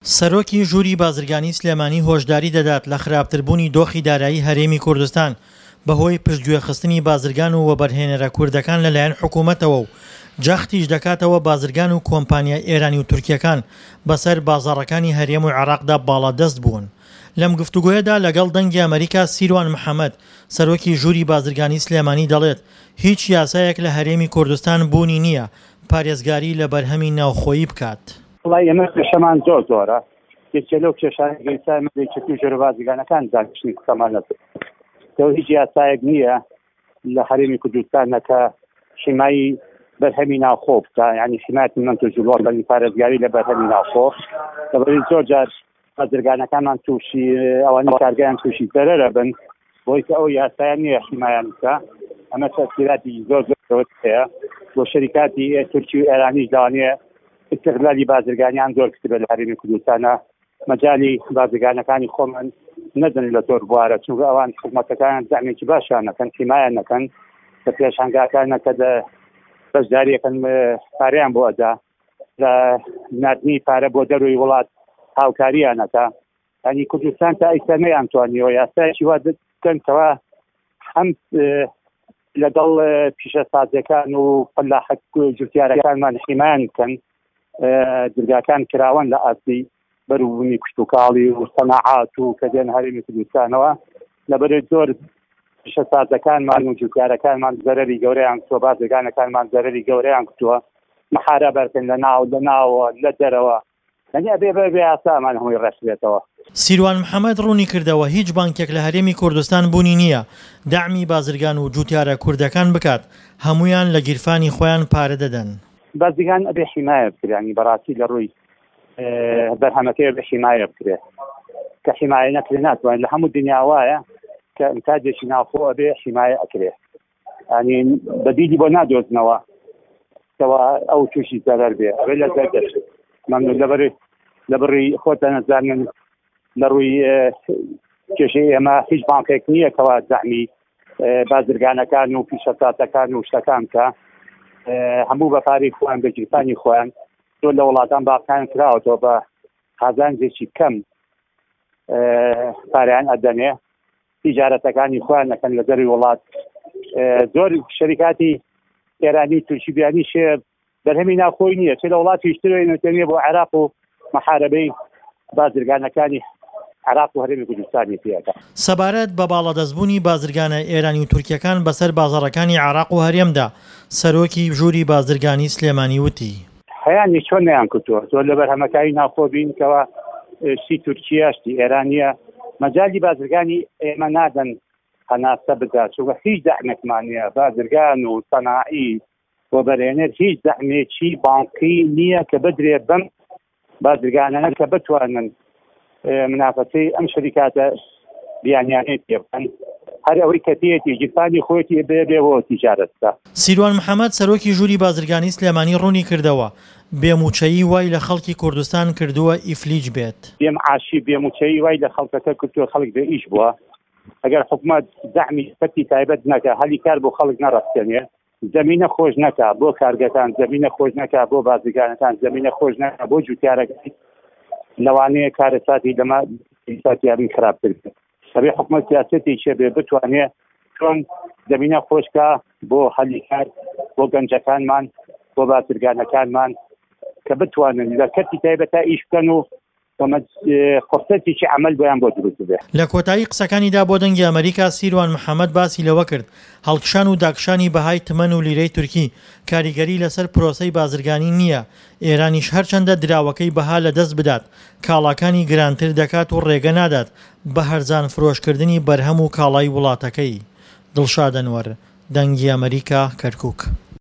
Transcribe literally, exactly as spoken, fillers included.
سەرۆکی ژووری بازرگانی سلێمانی هۆشداری دەدات لە خراپتربوونی دۆخی دارایی هەرێمی کوردستان بەهۆی پشتگوێخستنی بازرگان و وەبەرهێنەرە کوردەکان لەلایەن حکوومەتەوە و جەختیش دەکاتەوە بازرگان و کۆمپانیای ئێرانی و تورکیەکان بەسەر بازاڕەکانی هەرێم و عێراقدا باڵادەست بوون. لەم گفتوگۆیەدا لەگەڵ دەنگی ئەمریکا سیروان محەممەد سەرۆکی ژووری بازرگانی سلێمانی دەڵێت هیچ یاسایەک لە هەرێمی کوردستان بوونی نییە پارێزگاری لە بەرهەمی ناوخۆیی بکات. وڵای ئێمە کێشەمان زۆر زۆرە یەکێ لەو کێشانەی گەیسای مەدەیچەتی و ژێرە بازرگانەکان دانیشتنی قسەمان لەسەر هیچ یاسایەک نییە لە هەرێمی کوردستانە کە حیمایی بەرهەمی ناوخۆ بکە، یعنی حیمایەتی منتوج وڵاتانی پارێزگاری لە بەرهەمی ناوخۆ. لەبەرەوەی زۆر جار بازرگانەکانمان تووشی ئەوانە کارگەیان تووشی زەرەرە بن بۆی کە ئەو یاسایە نییە حیمایان بکە. ئەمە تەسیراتی زۆر زۆر هەیە بۆ شەریکاتی تورکی و ئێرانیش داوانەیە استقلالی بازرگانیان زۆر کتبە لە هەرێمی کوردستانە مەجالی بازرگانەکانی خۆمان نەدەن لە زۆر بوارە، چونکە ئەوان حکوومەتەکان زەحمێکی باشیان نەکەن، حیمایان نەکەن، کە پێشانگاکانە کە بەشداریەکەن پارەیان بۆ ئەدا لە نردنی پارە بۆ دەروی وڵات هاوکاریانەکە. ینی کوردستان تا ئێستا نەیانتوانیەوە یاسایەکی وا بکەنەوە هەم لەگەڵ پیشەسازیەکان و فەلاحەت جوتیارەکانمان حیمایان بکەن. دەرگاکان کراون لە ئاستی بەروبوونی کشتوکاڵی و سەناعات و کە دێن هەرێمی کوردستانەوە، لەبەرێ زۆر پیشەسازەکانمان و جوتیارەکانمان زەرەری گەورەیان کردووە، بازرگانەکانمان زەرەری گەورەیان کردووە، محارە بەرکن لە ناو لە ناوە لە دەرەوە، یعنی ئەبێ بەبێ یاسامان هەمووی ڕەشبێتەوە. سیروان محەممەد ڕوونی کردەوە هیچ بانکێک لە هەرێمی کوردستان بوونی نییە داعمی بازرگان و جوتیارە کوردەکان بکات، هەمویان لە گیرفانی خۆیان پارە دەدەن. بازرگان ئەبێ حیمایە بکرێنی بەڕاستی لە ڕووی بەرهەمەکەی بە حیمایە بکرێ، کە حیمایە نەکرێ ناتوانێت لە هەموو دنیا وایە کە ئینتاجێکی ناوخۆ ئەبێ حیمایە ئەکرێ، ینی بەدیلی بۆ نادۆزنەوە کەوا ئەو تووشی زەرەر بێ ئەبێ لە زەر دەشت. مەمنون لەبەر لە بڕی خۆتە نەزانن لە ڕووی کێشەی ئێمە هیچ بانکێک نییە کەوا زەحمی بازرگانەکان و پیشەسازەکان و شتەکان کە هەموو بە پارەی خۆیان بە گیرفانی خۆیان زۆر لە وڵاتان باقییان کراوەتەوە بە قازانجێکی کەم پارەیان ئەدەنێ، تیجارەتەکانی خۆیان نەکەن لە دەروی وڵات. زۆر شەریکاتی ئێرانی تورکی بیانی شێ بەرهەمی ناوخۆی نییە، چێ لە وڵاتی شترێنێ بۆ عێراق و محارەبەی بازرگانەکانی عێراق و هەرێمی کوردستانی پێەکە. سەبارەت بە باڵادەستبوونی بازرگانە ئێرانی و تورکیەکان بەسەر بازاڕەکانی عێراق و هەرێمدا سەرۆکی ژووری بازرگانی سلێمانی وتی هەیانی چۆن نەیان کردووە، زۆر لە بەرهەمەکانی ناوخۆ بینکەوە شتی تورکیا شتی ئێرانیە مەجالی بازرگانی ئێمە نادەن هەناسە بدات، چونکە هیچ دەعمێکمان نییە بازرگان و سەناعی بۆ بەرهێنەر هیچ دەعمێکی بانکی نییە کە بدرێ بەم بازرگانانە کە بتوانن منافەسەی ئەم شەریکاتە بیانیانەی پێ بکەن، هەر ئەوەی کە پێێتی گیرفانی خۆیەتی بێ بێەوە تیجارەتە. سیروان محەممەد سەرۆکی ژووری بازرگانی سلێمانی ڕوونی کردەوە بێموچەیی وای لە خەڵکی کوردستان کردووە ئیفلیج بێت. بێمعاشی بێموچەیی وای لە خەڵکەکە کردووە خەڵک بێ ئیش بووە. ئەگەر حکوومەت زەحمی سەتی تایبەت نەکە هەلی کار بۆ خەڵک نەڕەستێنێ، زەمینە خۆش نەکا بۆ کارگەکان، زەمینە خۆش نەکا بۆ بازرگانەکان، زەمینە خۆش نەکا بۆ جوتیارەکان، لەوانەیە کارەساتی لەمە ساتیابی خراپتر بێت. ئەبێ حکوومەت سیاسەتێکی بێ بتوانێت چۆن زەمینە خۆشکە بۆ هەلی کار بۆ گەنجەکانمان بۆ بازرگانەکانمان کە بتوانن لە کەتی تایبەتە ئیش بکەن و قسەتێکی عمل بۆیان بۆ دروست بێت. لە کۆتایی قسەکانیدا بۆ دەنگی ئەمریکا سیروان محەممەد باسی لەوە کرد هەڵکشان و داکشانی بەهای تمەن و لیرەی تورکی کاریگەری لەسەر پرۆسەی بازرگانی نییە، ئێرانیش هەرچەندە دراوەکەی بەها لە دەست بدات کاڵاکانی گرانتر دەکات و ڕێگە نادات بە هەرزان فرۆشکردنی بەرهەم و کاڵای وڵاتەکەی. دڵشاد ئەنوەر، دەنگی ئەمریکا، کەرکووک.